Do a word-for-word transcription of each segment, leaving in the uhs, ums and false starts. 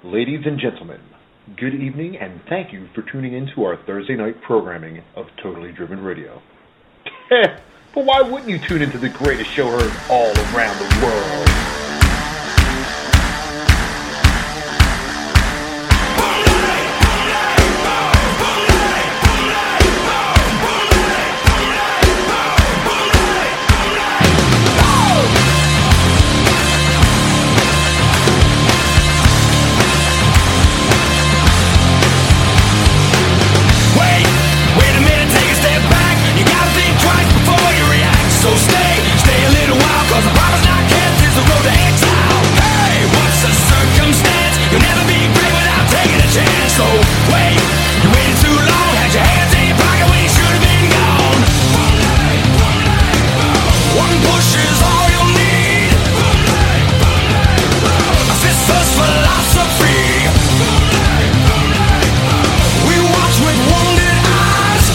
Ladies and gentlemen, good evening and thank you for tuning in to our Thursday night programming of Totally Driven Radio. Heh, but why wouldn't you tune into the greatest show heard all around the world? So stay, stay a little while, cause the promise not kept is the road to exile. Hey, what's the circumstance? You'll never be great without taking a chance. So wait, you waited too long, had your hands in your pocket when you should have been gone. One push is all you'll need. A sister's philosophy. We watch with wounded eyes.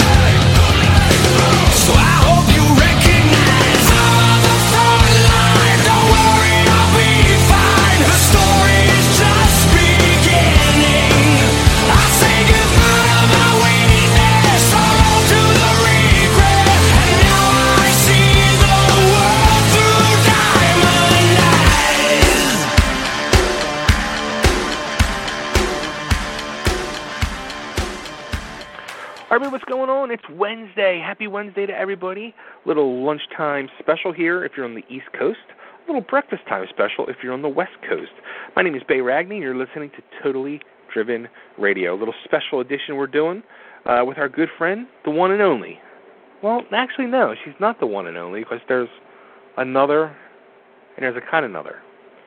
So I hope you All right, what's going on? It's Wednesday. Happy Wednesday to everybody. Little lunchtime special here if you're on the East Coast. A little breakfast time special if you're on the West Coast. My name is Bay Ragney, and you're listening to Totally Driven Radio. A little special edition we're doing uh, with our good friend, the one and only. Well, actually, no, she's not the one and only because there's another and there's a kind of another.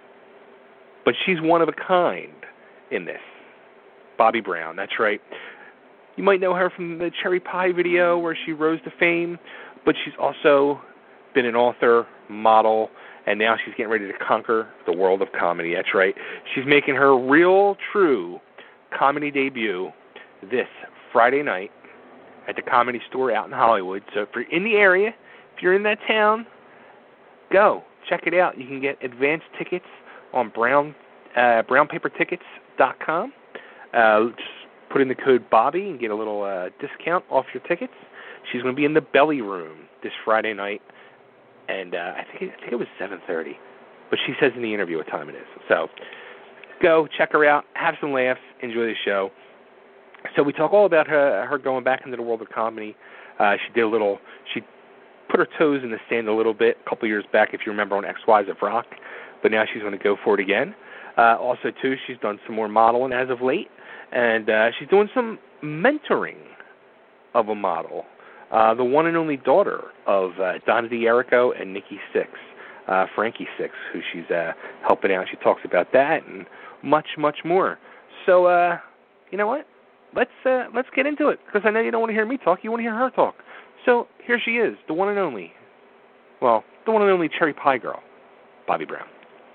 But she's one of a kind in this. Bobbi Brown, that's right. You might know her from the Cherry Pie video where she rose to fame, but she's also been an author, model, and now she's getting ready to conquer the world of comedy. That's right. She's making her real, true comedy debut this Friday night at the Comedy Store out in Hollywood. So if you're in the area, if you're in that town, go. Check it out. You can get advance tickets on brown, uh, brown paper tickets dot com. Uh, just put in the code Bobby and get a little uh, discount off your tickets. She's going to be in the Belly Room this Friday night, and uh, I think it, I think it was seven thirty. But she says in the interview what time it is. So go check her out, have some laughs, enjoy the show. So we talk all about her, her going back into the world of comedy. Uh, she did a little. She put her toes in the sand a little bit a couple years back, if you remember, on X Y's of Rock. But now she's going to go for it again. Uh, also, too, she's done some more modeling as of late. And uh, she's doing some mentoring of a model, uh, the one and only daughter of uh, Donna D'Erico and Nikki Sixx, uh, Frankie Sixx, who she's uh, helping out. She talks about that and much, much more. So, uh, you know what? Let's uh, let's get into it, because I know you don't want to hear me talk. You want to hear her talk. So here she is, the one and only, well, the one and only Cherry Pie girl, Bobbi Brown.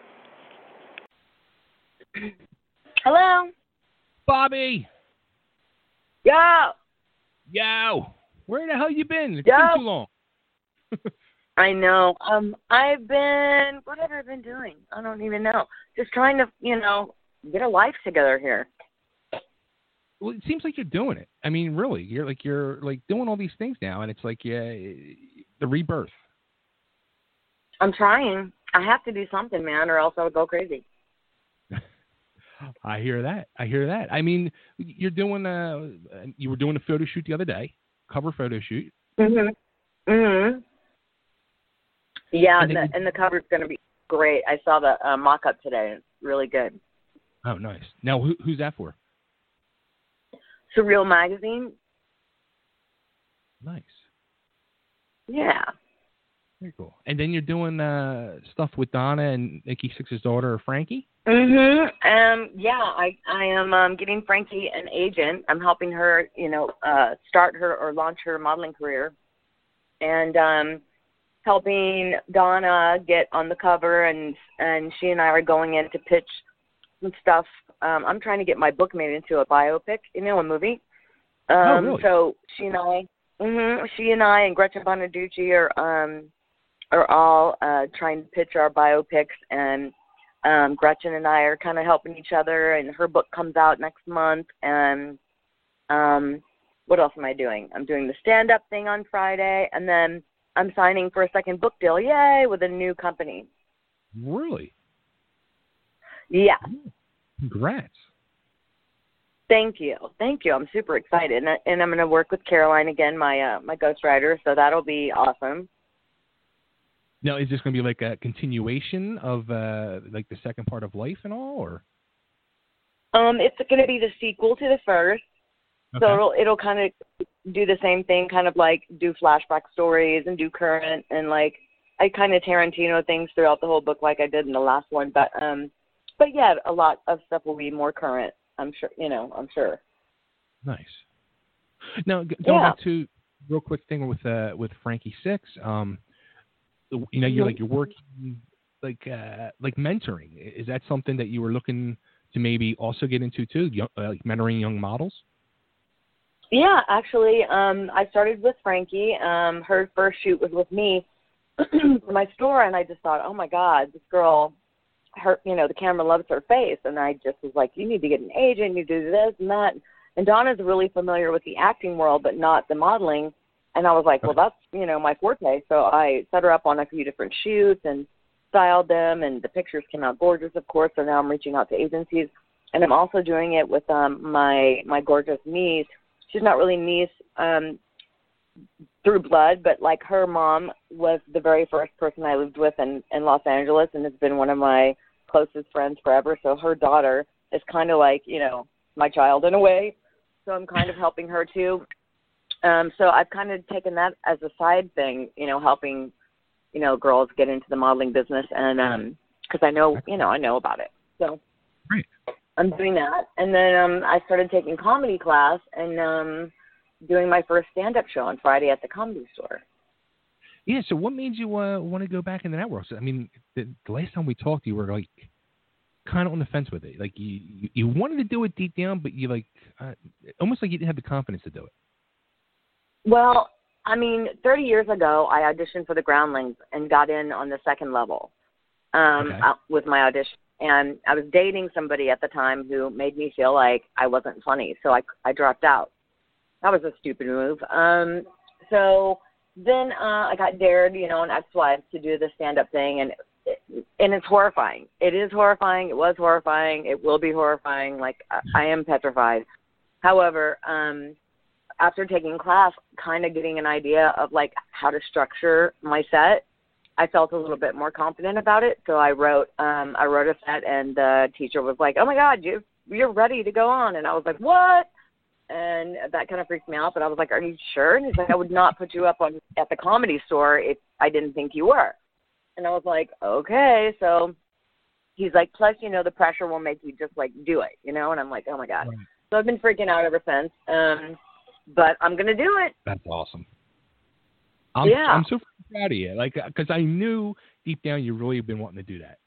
Hello. Bobby! Yo! Yo! Where the hell you been? It's Yo. been too long. I know. Um, I've been, what have I been doing? I don't even know. Just trying to, you know, get a life together here. Well, it seems like you're doing it. I mean, really, you're like you're like doing all these things now, and it's like yeah, the rebirth. I'm trying. I have to do something, man, or else I would go crazy. I hear that. I hear that. I mean, you're doing a, you were doing a photo shoot the other day, cover photo shoot. Mhm. Mhm. Yeah, and, and, then, the, and the cover's going to be great. I saw the uh, mock-up today. It's really good. Oh, nice. Now, who, who's that for? Surreal Magazine. Nice. Yeah. Very cool. And then you're doing uh, stuff with Donna and Nikki Sixx's daughter, Frankie? Mhm. Um. Yeah. I. I am um, getting Frankie an agent. I'm helping her. You know, uh, start her or launch her modeling career, and um, helping Donna get on the cover. And and she and I are going in to pitch some stuff. Um, I'm trying to get my book made into a biopic. You know, a movie. Um, oh, really? So she and I. Mhm. She and I and Gretchen Bonaducci are um are all uh, trying to pitch our biopics, and Um, Gretchen and I are kind of helping each other, and her book comes out next month. And um, what else am I doing? I'm doing the stand-up thing on Friday, and then I'm signing for a second book deal, yay, with a new company. Really? Yeah. Congrats. Thank you. Thank you. I'm super excited. And, I, and I'm going to work with Caroline again, my uh, my ghostwriter, so that'll be awesome. Now, is this going to be like a continuation of uh, like the second part of Life and all, or? Um, it's going to be the sequel to the first. Okay. So it'll, it'll kind of do the same thing, kind of like do flashback stories and do current, and like I kind of Tarantino things throughout the whole book like I did in the last one. But um, but yeah, a lot of stuff will be more current. I'm sure, you know, I'm sure. Nice. Now, g- going Yeah. back to real quick thing with uh, with Frankie Six, um, you know, you're like you're working like uh, like mentoring. Is that something that you were looking to maybe also get into too, young, uh, like mentoring young models? Yeah, actually, um, I started with Frankie. Um, her first shoot was with me for my store, and I just thought, oh my God, this girl, her, you know, the camera loves her face, and I just was like, you need to get an agent, you do this and that. And Donna's really familiar with the acting world, but not the modeling. And I was like, well, that's, you know, my forte. So I set her up on a few different shoots and styled them, and the pictures came out gorgeous, of course. So now I'm reaching out to agencies, and I'm also doing it with um, my my gorgeous niece. She's not really niece um, through blood, but like her mom was the very first person I lived with in, in Los Angeles, and has been one of my closest friends forever. So her daughter is kind of like, you know, my child in a way. So I'm kind of helping her too. Um, so I've kind of taken that as a side thing, you know, helping, you know, girls get into the modeling business, and um, because I know, you know, I know about it. So Great. I'm doing that. And then um, I started taking comedy class and um, doing my first stand-up show on Friday at the Comedy Store. Yeah. So what made you uh, want to go back into that world? So, I mean, the, the last time we talked, you were like kind of on the fence with it. Like you, you, you wanted to do it deep down, but you like uh, almost like you didn't have the confidence to do it. Well, I mean, thirty years ago, I auditioned for the Groundlings and got in on the second level um, Okay. uh, with my audition. And I was dating somebody at the time who made me feel like I wasn't funny, so I, I dropped out. That was a stupid move. Um, so then uh, I got dared, you know, an ex-wife to do the stand-up thing, and it, and it's horrifying. It is horrifying. It was horrifying. It will be horrifying. Like, I, I am petrified. However, um, after taking class, kind of getting an idea of, like, how to structure my set, I felt a little bit more confident about it. So I wrote um, I wrote a set, and the teacher was like, oh, my God, you, you're ready to go on. And I was like, what? And that kind of freaked me out. But I was like, are you sure? And he's like, I would not put you up on at the Comedy Store if I didn't think you were. And I was like, okay. So he's like, plus, you know, the pressure will make you just, like, do it, you know? And I'm like, oh, my God. Right. So I've been freaking out ever since. Um, but I'm going to do it. That's awesome. I'm, Yeah. I'm so proud of you. Like, because I knew deep down you really have been wanting to do that.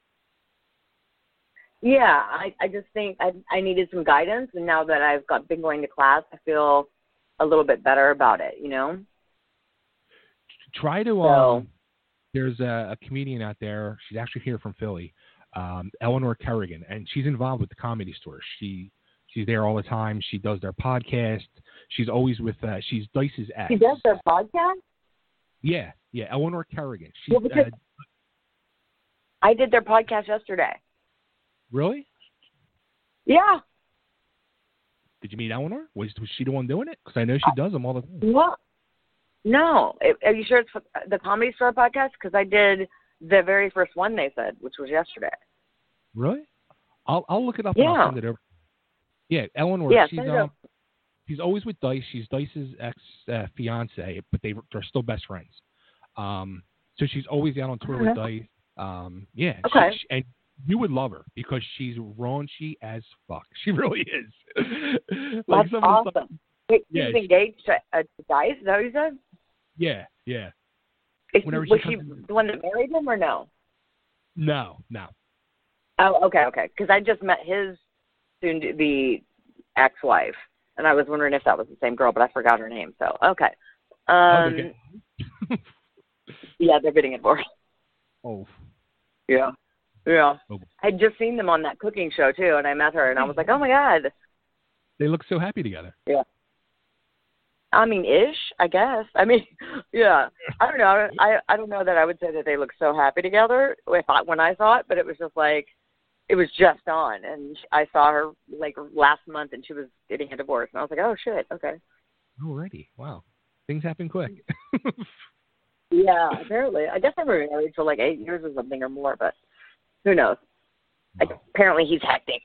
Yeah, I, I just think I, I needed some guidance, and now that I've got been going to class, I feel a little bit better about it, you know? Try to, So- um, there's a, a comedian out there, she's actually here from Philly, um, Eleanor Kerrigan, and she's involved with the Comedy Store. She She's there all the time. She does their podcast. She's always with, uh, she's Dice's ex. She does their podcast? Yeah, yeah, Eleanor Kerrigan. She's, Well, because- uh, I did their podcast yesterday. really? Yeah. Did you meet Eleanor? Was, was she the one doing it? Because I know she does them all the time. What? No. Are you sure it's the Comedy Store podcast? Because I did the very first one they said, which was yesterday. Really? I'll I'll look it up and I'll Yeah. send it over. Yeah, Eleanor. Yeah, she's send it um, over. she's always with Dice. She's Dice's ex uh, fiance, but they they're still best friends. Um, so she's always out on tour with Dice. Um, yeah. she- Okay. she- and you would love her because she's raunchy as fuck. She really is. like That's some of the stuff- awesome. Wait, Yeah, she's she- engaged to uh, to Dice? Is that what you said? Yeah, yeah. Is, Whenever she was she comes in- the one that married him or no? No, no. Oh, okay, okay. Because I just met his soon-to-be ex-wife, and I was wondering if that was the same girl, but I forgot her name. So, okay. Oh, Um, they're getting- yeah, they're getting divorced. oh, Yeah. Yeah. Oh. I had just seen them on that cooking show too, and I met her, and I was like, oh my god. They look so happy together. Yeah. I mean, ish, I guess. I mean, yeah. I don't know. I I don't know that I would say that they look so happy together if I, when I saw it, but it was just like, it was just on, and I saw her like last month, and she was getting a divorce, and I was like, oh shit, okay. Alrighty, wow, things happen quick. Yeah, apparently. I guess they were married for like eight years or something or more, but who knows? Like, Wow. apparently he's hectic.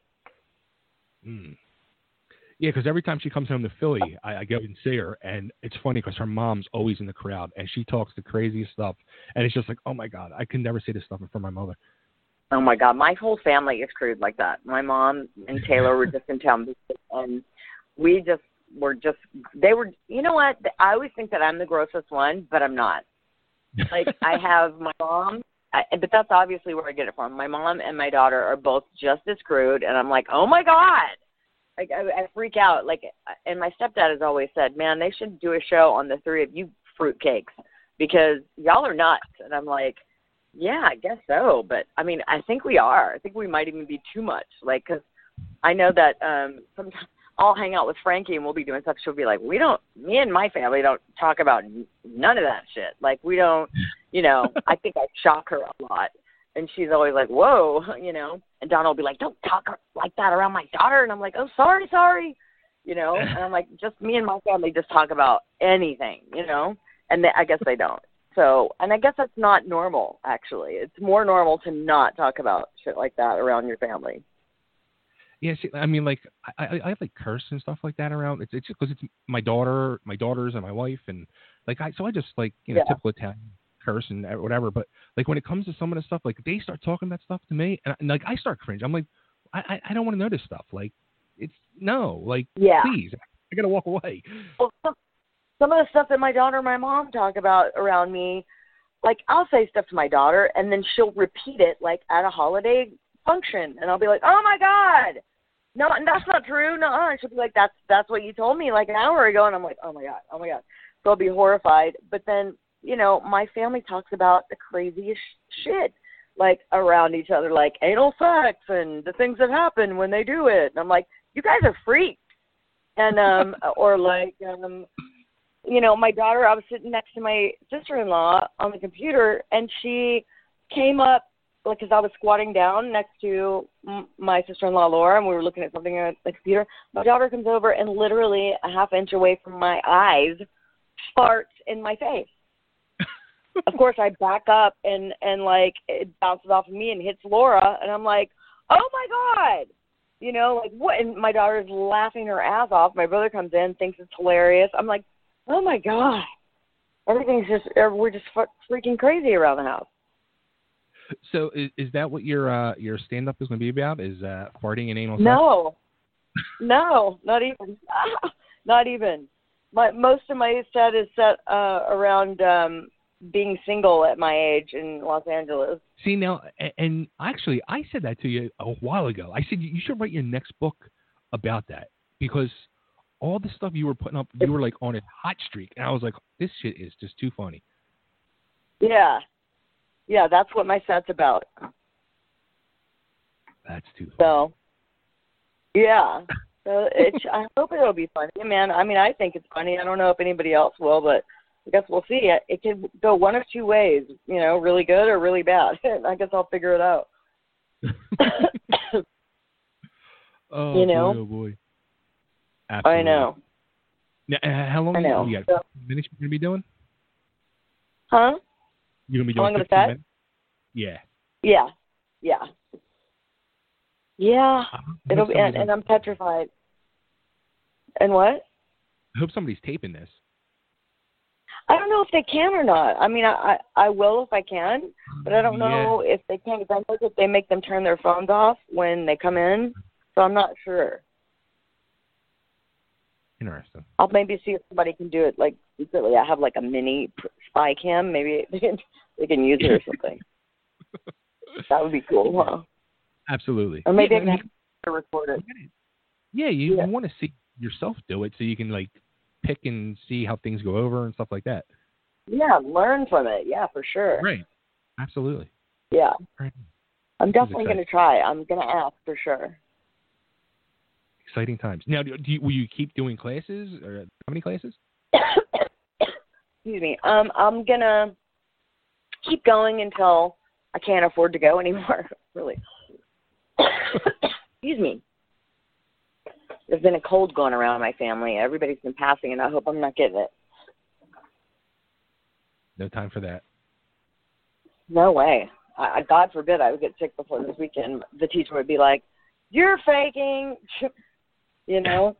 Mm. Yeah, because every time she comes home to Philly, I, I go and see her, and it's funny because her mom's always in the crowd, and she talks the craziest stuff, and it's just like, oh my God, I can never say this stuff in front of my mother. Oh my God, my whole family is screwed like that. My mom and Taylor were just in town, and we just were just, they were, you know what? I always think that I'm the grossest one, but I'm not. Like, I have my mom, I, but that's obviously where I get it from. My mom and my daughter are both just as screwed, and I'm like, oh my God. Like, I, I freak out. Like, and my stepdad has always said, man, they should do a show on the three of you fruitcakes because y'all are nuts. And I'm like, yeah, I guess so. But, I mean, I think we are. I think we might even be too much. Like, because I know that um, sometimes I'll hang out with Frankie and we'll be doing stuff. She'll be like, we don't, me and my family don't talk about none of that shit. Like, we don't, you know, I think I shock her a lot. And she's always like, whoa, you know. And Donna will be like, don't talk like that around my daughter. And I'm like, oh, sorry, sorry. You know, and I'm like, just me and my family just talk about anything, you know. And they, I guess they don't. So, and I guess that's not normal, actually. It's more normal to not talk about shit like that around your family. Yeah, see, I mean, like, I, I, I like curse and stuff like that around. It's, it's just because it's my daughter, my daughters, and my wife, and like, I, so I just like, you know, Yeah. typical Italian curse and whatever. But like, when it comes to some of the stuff, like, they start talking that stuff to me, and, and like, I start cringe. I'm like, I, I, I don't want to know this stuff. Like, it's no, like, Yeah. please, I gotta walk away. Well, some, some of the stuff that my daughter and my mom talk about around me, like, I'll say stuff to my daughter, and then she'll repeat it, like, at a holiday function, and I'll be like, oh, my God. No, that's not true. No, and she'll be like, that's that's what you told me like an hour ago. And I'm like, oh, my God, oh, my God. So I'll be horrified. But then, you know, my family talks about the craziest shit, like, around each other, like anal sex and the things that happen when they do it. And I'm like, you guys are freaks. And, um, or like, um, you know, my daughter, I was sitting next to my sister-in-law on the computer, and she came up, like, because I was squatting down next to m- my sister-in-law, Laura, and we were looking at something on the computer. My daughter comes over and literally a half inch away from my eyes farts in my face. Of course, I back up, and, and, like, it bounces off of me and hits Laura, and I'm like, oh, my God. You know, like, what? And my daughter's laughing her ass off. My brother comes in, thinks it's hilarious. I'm like, oh, my God. Everything's just, we're just freaking crazy around the house. So is, is that what your uh, your stand-up is going to be about, is uh, farting and anal sex? No. No, not even. Not even. My, most of my set is set uh, around um, being single at my age in Los Angeles. See, now, and, and actually, I said that to you a while ago. I said you should write your next book about that, because all the stuff you were putting up, you were like on a hot streak, and I was like, this shit is just too funny. Yeah. Yeah, that's what my set's about. That's too funny. So, yeah. So it's, I hope it'll be funny, man. I mean, I think it's funny. I don't know if anybody else will, but I guess we'll see. It, it can go one of two ways, you know, really good or really bad. I guess I'll figure it out. oh, you know? boy, oh, boy. Absolutely. I know. Now, uh, how long I know. you got? So, minutes you're going to be doing? huh? You're going to be How doing long of the fifteen set? minutes? Yeah. Yeah. Yeah. Yeah. I hope It'll be, and, somebody's- and I'm petrified. And what? I hope somebody's taping this. I don't know if they can or not. I mean, I I, I will if I can, but I don't know if they can, because I know that they make them turn their phones off when they come in, so I'm not sure. Interesting. I'll maybe see if somebody can do it, like, secretly. I have, like, a mini spy cam. Maybe they can, they can use it or something. That would be cool, huh? Absolutely. Or maybe yeah, I can have to record it. Yeah, you, Yeah. you want to see yourself do it so you can, like, pick and see how things go over and stuff like that. Yeah, learn from it. Yeah, for sure. Right. Absolutely. Yeah. Right. I'm definitely exciting. going to try. I'm going to ask for sure. Exciting times. Now, do you, will you keep doing classes? Or how many classes? Excuse me. Um, I'm going to keep going until I can't afford to go anymore, really. Excuse me. There's been a cold going around in my family. Everybody's been passing, and I hope I'm not getting it. No time for that. No way. I, God forbid I would get sick before this weekend. The teacher would be like, "You're faking," you know.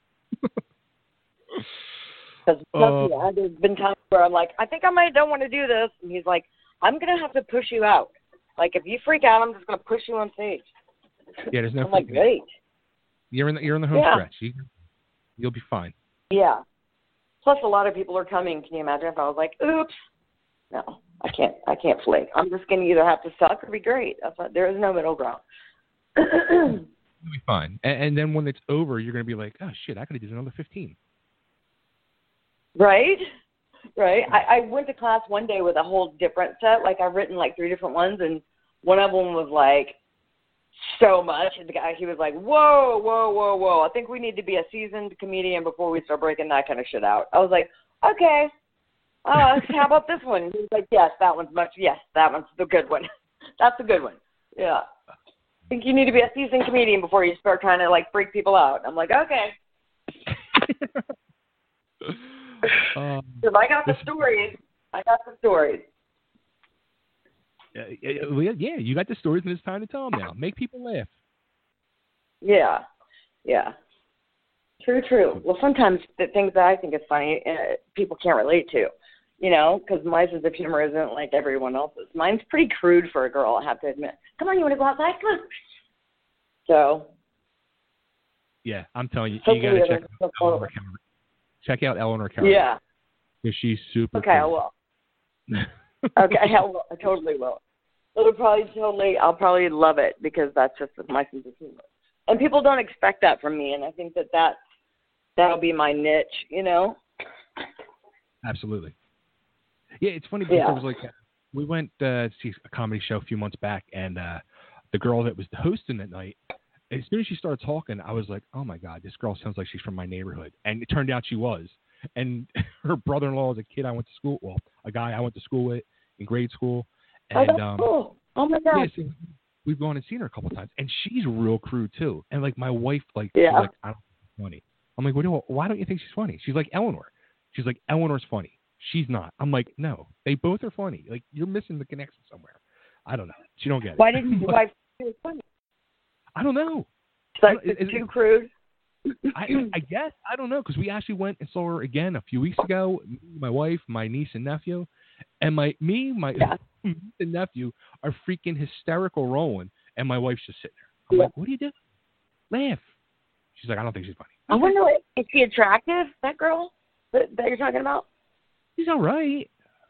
Because uh, there's been times where I'm like, I think I might don't want to do this, and he's like, "I'm gonna have to push you out. Like if you freak out, I'm just gonna push you on stage." Yeah, there's no. I'm like, great. You're in the you're in the home yeah. stretch. You, you'll be fine. Yeah. Plus, a lot of people are coming. Can you imagine if I was like, "Oops"? No, I can't. I can't flake. I'm just gonna either have to suck or be great. That's what, there is no middle ground. You'll be fine. And, and then when it's over, you're gonna be like, "Oh shit, I could have did another fifteen." Right. Right. I, I went to class one day with a whole different set. Like I've written like three different ones, and one of them was like so much. And the guy, he was like, "Whoa, whoa, whoa, whoa! I think we need to be a seasoned comedian before we start breaking that kind of shit out." I was like, "Okay. Uh, how about this one?" He was like, "Yes, that one's much. Yes, that one's the good one. That's a good one." Yeah. I think you need to be a seasoned comedian before you start trying to like freak people out. I'm like, okay. um, Because I got the stories. I got the stories. Uh, yeah, you got the stories, and it's time to tell them now. Make people laugh. Yeah, yeah. True, true. Well, sometimes the things that I think is funny, uh, people can't relate to, you know, because my sense of humor isn't like everyone else's. Mine's pretty crude for a girl, I have to admit. Come on, you want to go outside? Come on. So. Yeah, I'm telling you, you got to check out Eleanor Cameron. Check out Eleanor Cameron. Yeah. Because she's super Okay, cool. I will. Okay, I will. I totally will. It'll probably totally, I'll probably love it because that's just my sense of humor. And people don't expect that from me, and I think that that, that'll be my niche, you know? Absolutely. Yeah, it's funny because yeah. it was like, we went uh, to see a comedy show a few months back, and uh, the girl that was hosting that night, as soon as she started talking, I was like, oh my God, this girl sounds like she's from my neighborhood. And it turned out she was. And her brother-in-law is a kid I went to school, well, a guy I went to school with in grade school. And, oh, that's um, cool. Oh my God. Yeah, so we've gone and seen her a couple of times, and she's real crude too. And like my wife, like, yeah. she's like, I don't think she's funny. I'm like, what do, why don't you think she's funny? She's like, Eleanor. She's like, Eleanor's funny. She's not. I'm like, no, they both are funny. Like, you're missing the connection somewhere. I don't know. She don't get it. Why didn't your wife think it was funny? I don't know. It's like it's too crude. I, I guess. I don't know, because we actually went and saw her again a few weeks ago. Me, my wife, my niece and nephew, and my me, my yeah. niece and nephew are freaking hysterical rolling, and my wife's just sitting there. I'm yeah. like, what are you doing? Laugh. She's like, I don't think she's funny. I wonder, is she attractive, that girl that, that you're talking about? She's all right.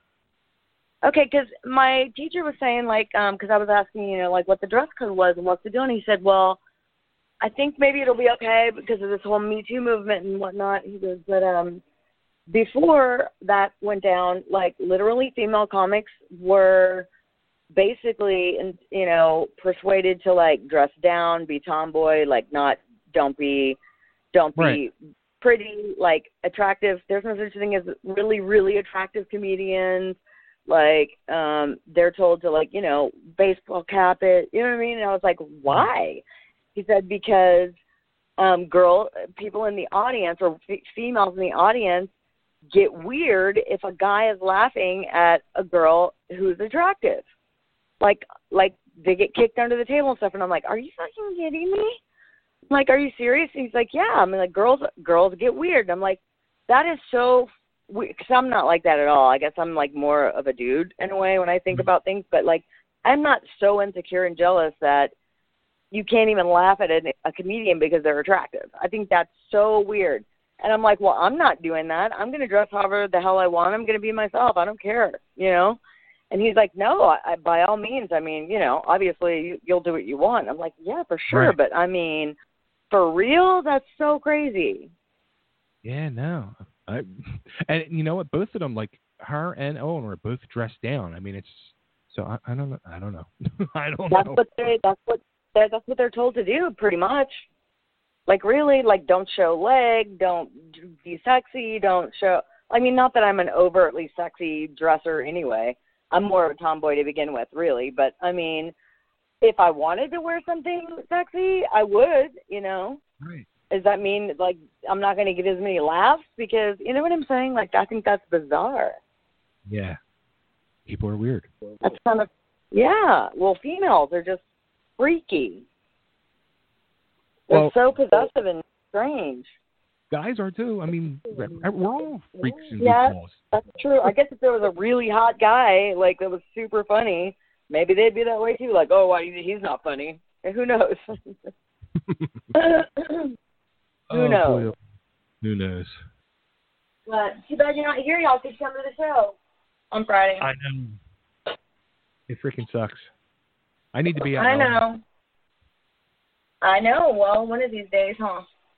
Okay, because my teacher was saying, like, because um, I was asking, you know, like, what the dress code was and what's the deal, and he said, well, I think maybe it'll be okay because of this whole Me Too movement and whatnot. He goes, but um, before that went down, like, literally female comics were basically, you know, persuaded to, like, dress down, be tomboy, like, not, don't be, don't right. be pretty, like, attractive. There's no such thing as really, really attractive comedians. Like, um, they're told to, like, you know, baseball cap it. You know what I mean? And I was like, why? He said, because um, girl, people in the audience or f- females in the audience get weird if a guy is laughing at a girl who's attractive. Like, like they get kicked under the table and stuff. And I'm like, are you fucking kidding me? I'm like, are you serious? And he's like, yeah. I mean, like, girls, girls get weird. And I'm like, that is so weird. Because I'm not like that at all. I guess I'm, like, more of a dude in a way when I think about things. But, like, I'm not so insecure and jealous that you can't even laugh at a, a comedian because they're attractive. I think that's so weird. And I'm like, well, I'm not doing that. I'm going to dress however the hell I want. I'm going to be myself. I don't care, you know? And he's like, no, I, I, by all means. I mean, you know, obviously you, you'll do what you want. I'm like, yeah, for sure. Right. But, I mean, for real, that's so crazy. Yeah, no. I, and you know what? Both of them, like her and Eleanor, both dressed down. I mean, it's So I, I don't know. I don't know. I don't That's know. what they. That's what. They're, that's what they're told to do, pretty much. Like really, like don't show leg, don't be sexy, don't show. I mean, not that I'm an overtly sexy dresser anyway. I'm more of a tomboy to begin with, really. But I mean, if I wanted to wear something sexy, I would. You know. Right. Does that mean like I'm not going to get as many laughs because you know what I'm saying? Like I think that's bizarre. Yeah. People are weird. That's kind of yeah. Well, females are just freaky. They're Well, so possessive and strange. guys are too. I mean, we're all freaks and Yeah, goofballs. that's true. I guess if there was a really hot guy, like that was super funny, maybe they'd be that way too. Like, oh, why he's not funny? And who knows? who Oh, knows? boy. Who knows? But too bad you're not here. Y'all could come to the show on Friday. I know. It freaking sucks. I need to be out. I know. I know. Well, one of these days, huh?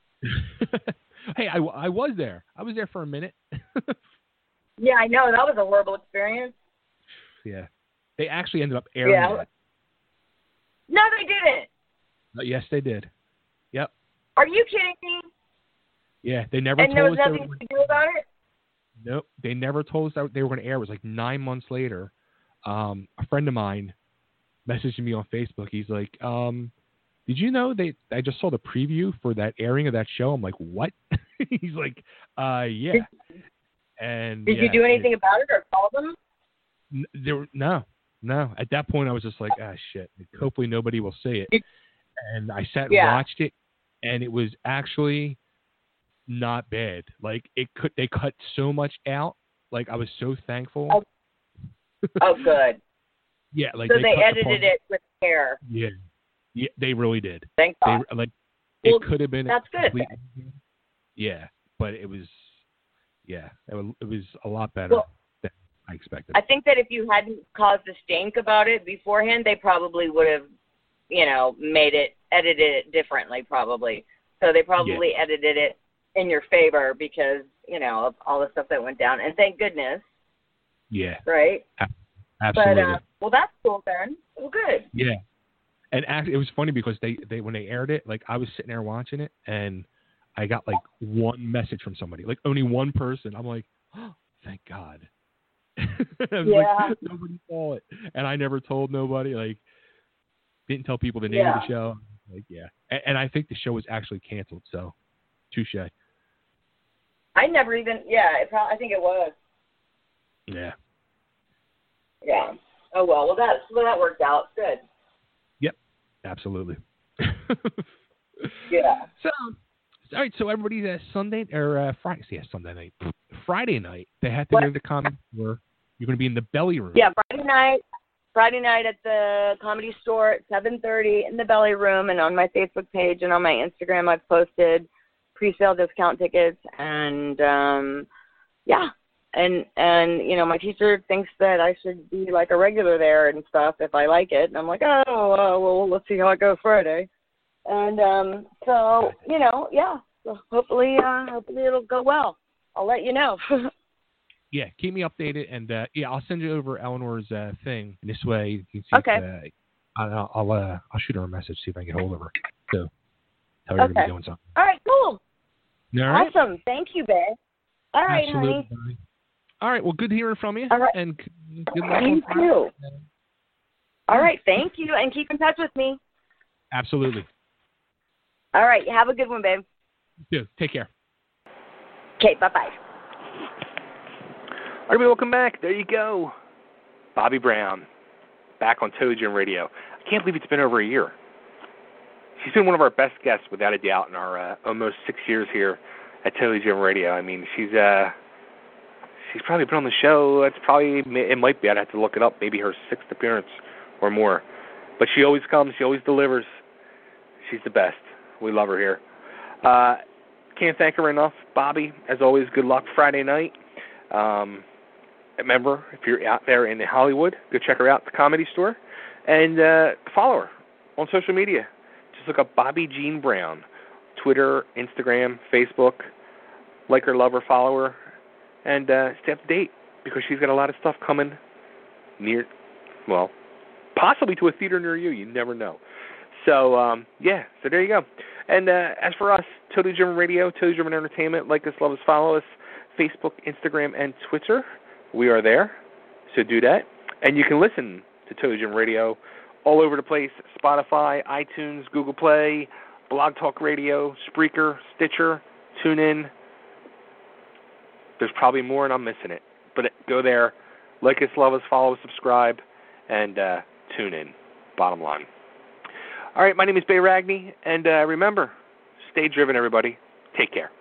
Hey, I, I was there. I was there for a minute. Yeah, I know. That was a horrible experience. Yeah. They actually ended up airing Yeah. it. No, they didn't. Uh, yes, they did. Yep. Are you kidding me? Yeah, they never And there told was us they nothing were, to do about it? nope, they never told us that they were going to air. It was like nine months later. Um, a friend of mine messaged me on Facebook. He's like, um, did you know they? I just saw the preview for that airing of that show. I'm like, what? He's like, uh, yeah. Did, and did yeah, you do anything it, about it or call them? n- there, were- no, no. At that point, I was just like, ah, shit. Hopefully, nobody will see it. And I sat and Yeah. watched it, and it was actually not bad. Like it could, they cut so much out. Like I was so thankful. Oh, oh good. Yeah, like So they, they, cut the edited part- it with care. Yeah, yeah, they really did. Thank They God. like Well, it could have been. a that's good. complete- Yeah, but it was. Yeah, it was, it was a lot better Well, than I expected. I think that if you hadn't caused a stink about it beforehand, they probably would have, you know, made it, edited it differently probably. So they probably Yeah. edited it in your favor because, you know, of all the stuff that went down. And thank goodness, yeah, right? absolutely. But, uh, well, that's cool then. Well, good. Yeah, and actually, it was funny because they, they when they aired it, like I was sitting there watching it, and I got like one message from somebody, like only one person. I'm like, oh, thank God. I was Yeah. like, nobody saw it, and I never told nobody. Like, didn't tell people the name Yeah. of the show. Like, yeah, and, and I think the show was actually canceled. So, touche. I never even, yeah, it probably, I think it was. Yeah. Yeah. Oh, well, well, that, well, that worked out. Good. Yep. Absolutely. Yeah. So, all right. So everybody's uh, Sunday or uh, Friday. Yeah, Sunday night. Friday night, they had to What? go to the comedy store. You're going to be in the belly room. Yeah, Friday night, Friday night at the Comedy Store at seven thirty in the Belly Room, and on my Facebook page and on my Instagram, I've posted pre-sale discount tickets, and um, yeah, and and you know, my teacher thinks that I should be like a regular there and stuff if I like it, and I'm like, oh, uh, well, let's see how it goes Friday, and um, so you know, yeah, so hopefully, uh, hopefully it'll go well. I'll let you know. Yeah, keep me updated, and uh, yeah, I'll send you over Eleanor's uh, thing. This way, you can see. Okay. If, uh, I'll I'll, uh, I'll shoot her a message, see if I can get hold of her. So tell her you're gonna Okay. be doing something. All right, cool. All right. Awesome. Thank you, babe. All right, Absolutely. honey. All right. Well, good hearing from you. All right. And c- good luck. You on Friday. too. All right, thank you, and keep in touch with me. Absolutely. All right, have a good one, babe. Yeah. Take care. Okay, bye-bye. All right, welcome back. There you go. Bobby Brown, back on Totally Jim Radio. I can't believe it's been over a year. She's been one of our best guests, without a doubt, in our uh, almost six years here at Totally Jim Radio. I mean, she's uh, she's probably been on the show. It's probably, it might be, I'd have to look it up, maybe her sixth appearance or more. But she always comes. She always delivers. She's the best. We love her here. Uh, can't thank her enough. Bobby, as always, good luck Friday night. Um, remember, if you're out there in Hollywood, go check her out at the Comedy Store. And uh, follow her on social media. Just look up Bobby Jean Brown. Twitter, Instagram, Facebook. Like her, love her, follow her. And uh, stay up to date, because she's got a lot of stuff coming near well, possibly to a theater near you. You never know. So, um, yeah, so there you go. And uh, as for us, Totally Driven Radio, Totally Driven Entertainment, like us, love us, follow us, Facebook, Instagram, and Twitter. We are there, so do that. And you can listen to Totally Driven Radio all over the place, Spotify, iTunes, Google Play, Blog Talk Radio, Spreaker, Stitcher, TuneIn. There's probably more, and I'm missing it. But go there, like us, love us, follow us, subscribe, and uh, tune in, bottom line. All right, my name is Bay Ragney, and uh, remember, stay driven, everybody. Take care.